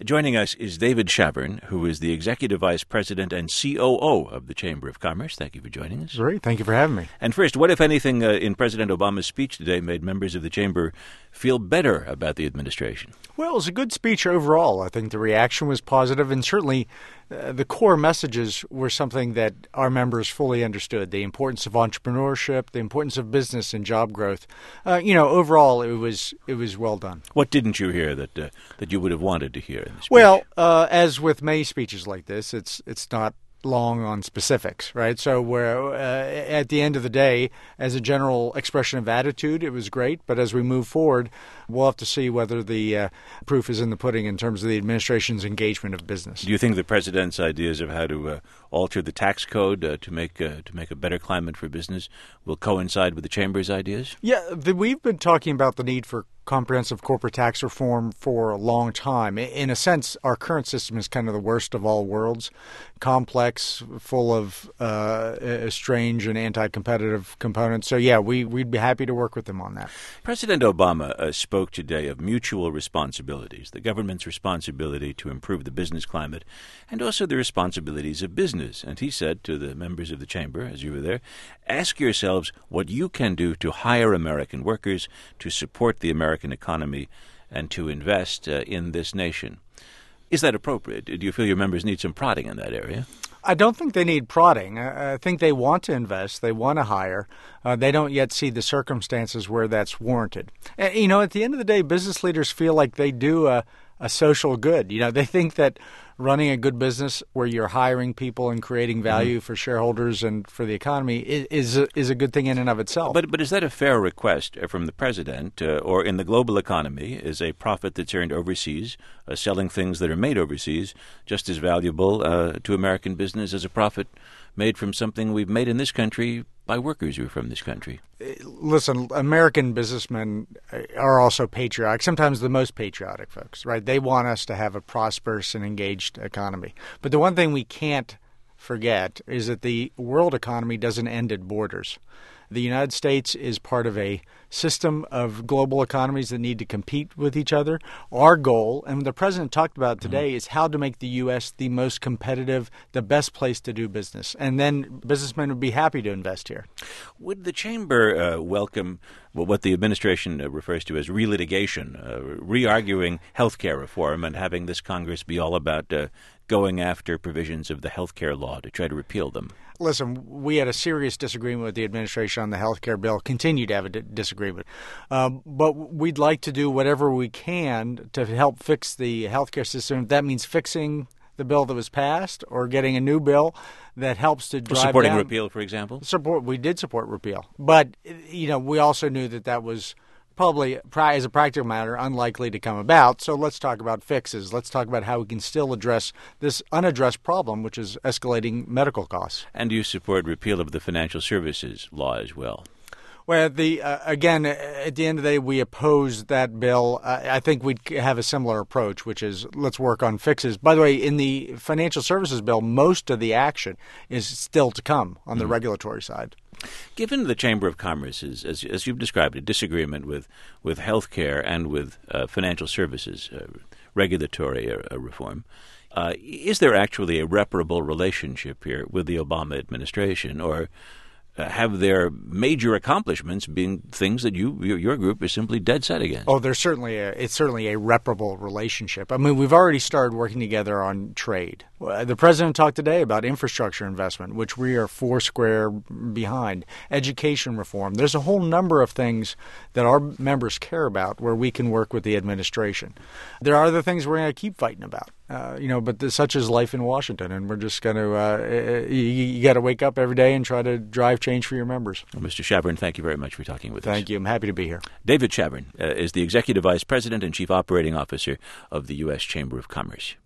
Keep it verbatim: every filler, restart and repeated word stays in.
Joining us is David Shavern, who is the Executive Vice President and C O O of the Chamber of Commerce. Thank you for joining us. Great. Thank you for having me. And first, what, if anything, uh, in President Obama's speech today made members of the Chamber feel better about the administration? Well, it was a good speech overall. I think the reaction was positive, and certainly uh, the core messages were something that our members fully understood. The importance of entrepreneurship, the importance of business and job growth. Uh, you know, overall, it was it was well done. What didn't you hear that uh, that you would have wanted to hear in the speech? Well, uh, as with many speeches like this, it's it's not long on specifics, right? So we're, uh, at the end of the day, as a general expression of attitude, it was great. But as we move forward, we'll have to see whether the uh, proof is in the pudding in terms of the administration's engagement of business. Do you think the president's ideas of how to uh, alter the tax code uh, to make uh, to make a better climate for business will coincide with the Chamber's ideas? Yeah, the, we've been talking about the need for comprehensive corporate tax reform for a long time. In a sense, our current system is kind of the worst of all worlds, complex, full of uh, strange and anti-competitive components. So, yeah, we, we'd be happy to work with them on that. President Obama uh, spoke today of mutual responsibilities, the government's responsibility to improve the business climate, and also the responsibilities of business. And he said to the members of the Chamber, as you were there, ask yourselves what you can do to hire American workers, to support the American economy, and to invest uh, in this nation. Is that appropriate? Do you feel your members need some prodding in that area? I don't think they need prodding. I think they want to invest. They want to hire. Uh, they don't yet see the circumstances where that's warranted. And, you know, at the end of the day, business leaders feel like they do a, a social good. You know, they think that running a good business where you're hiring people and creating value mm-hmm. for shareholders and for the economy is is a, is a good thing in and of itself. But but is that a fair request from the president, uh, or in the global economy, is a profit that's earned overseas, uh, selling things that are made overseas, just as valuable uh, to American business as a profit made from something we've made in this country by workers who are from this country? Listen, American businessmen are also patriotic, sometimes the most patriotic folks, right? They want us to have a prosperous and engaged economy. But the one thing we can't forget is that the world economy doesn't end at borders. The United States is part of a system of global economies that need to compete with each other. Our goal, and the president talked about today, mm-hmm. is how to make the U S the most competitive, the best place to do business. And then businessmen would be happy to invest here. Would the Chamber uh, welcome what the administration uh, refers to as relitigation, uh, re-arguing health care reform and having this Congress be all about uh, going after provisions of the health care law to try to repeal them? Listen, we had a serious disagreement with the administration on the health care bill, continue to have a d- disagreement. Um, but we'd like to do whatever we can to help fix the health care system. If that means fixing the bill that was passed or getting a new bill that helps to drive supporting down, repeal, for example? Support. We did support repeal. But, you know, we also knew that that was probably, as a practical matter, unlikely to come about. So let's talk about fixes. Let's talk about how we can still address this unaddressed problem, which is escalating medical costs. And do you support repeal of the financial services law as well? Well, the uh, again, at the end of the day, we oppose that bill. Uh, I think we'd have a similar approach, which is let's work on fixes. By the way, in the financial services bill, most of the action is still to come on the mm-hmm. regulatory side. Given the Chamber of Commerce's, as, as you've described, a disagreement with, with health care and with uh, financial services, uh, regulatory uh, reform, uh, is there actually a reparable relationship here with the Obama administration, or Uh, have their major accomplishments being things that you your, your group is simply dead set against? Oh, there's certainly a, it's certainly a reparable relationship. I mean, we've already started working together on trade. Uh, the president talked today about infrastructure investment, which we are four square behind. Education reform. There's a whole number of things that our members care about where we can work with the administration. There are other things we're going to keep fighting about. Uh, you know, but the, such is life in Washington, and we're just going to, uh, you, you got to wake up every day and try to drive change for your members. Well, Mister Shavern, thank you very much for talking with thank us. Thank you. I'm happy to be here. David Shavern uh, is the Executive Vice President and Chief Operating Officer of the U S Chamber of Commerce.